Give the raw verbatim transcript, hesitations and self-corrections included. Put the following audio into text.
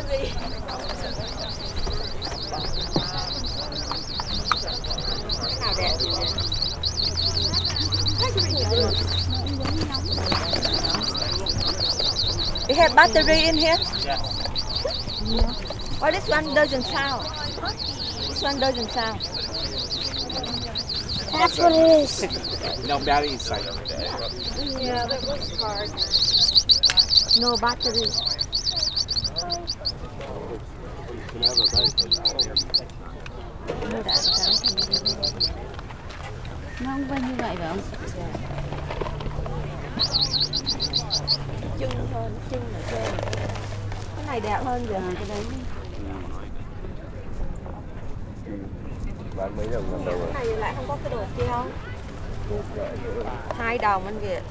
Nào đẹp gì vậy? You have battery in here? Yeah. Oh, this one doesn't sound. This one doesn't sound. That's what it is. No battery inside. Yeah, that was hard. No battery. Nó không quay như vậy phải không? Chưng hơn, chưng là trơn. Cái này đẹp hơn rồi. À, cái đấy. Bán mấy đồng năm đầu rồi? Cái này lại không có cái đồ treo. Hai đồng anh Việt.